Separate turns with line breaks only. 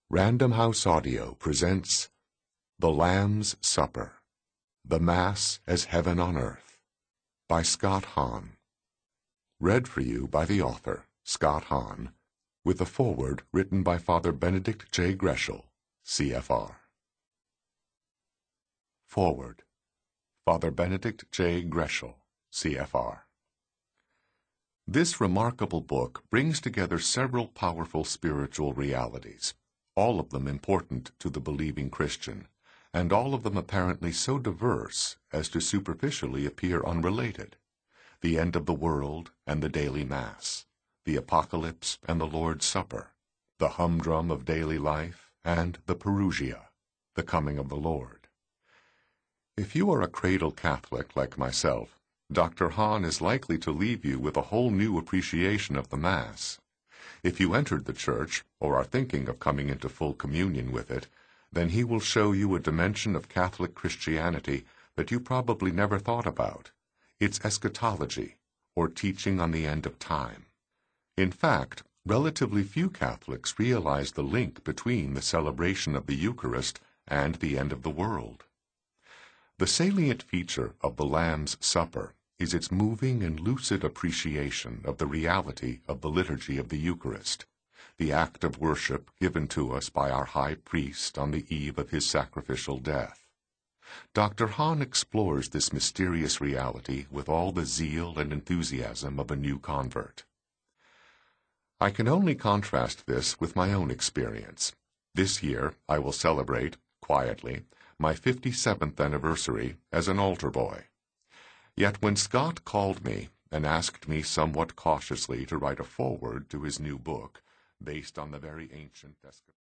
Random House Audio presents The Lamb's Supper, The Mass as Heaven on Earth, by Scott Hahn. Read for you by the author, Scott Hahn, with a foreword written by Father Benedict J. Greshel, CFR. Foreword. Father Benedict J. Greshel, CFR. This remarkable book brings together several powerful spiritual realities, all of them important to the believing Christian, and all of them apparently so diverse as to superficially appear unrelated: the end of the world and the daily Mass, the Apocalypse and the Lord's Supper, the humdrum of daily life and the Parousia, the coming of the Lord. If you are a cradle Catholic like myself, Dr. Hahn is likely to leave you with a whole new appreciation of the Mass. If you entered the Church, or are thinking of coming into full communion with it, then he will show you a dimension of Catholic Christianity that you probably never thought about. It's eschatology, or teaching on the end of time. In fact, relatively few Catholics realize the link between the celebration of the Eucharist and the end of the world. The salient feature of the Lamb's Supper is its moving and lucid appreciation of the reality of the liturgy of the Eucharist, the act of worship given to us by our high priest on the eve of his sacrificial death. Dr. Hahn explores this mysterious reality with all the zeal and enthusiasm of a new convert. I can only contrast this with my own experience. This year I will celebrate, quietly, my 57th anniversary as an altar boy. Yet when Scott called me and asked me somewhat cautiously to write a foreword to his new book, based on the very ancient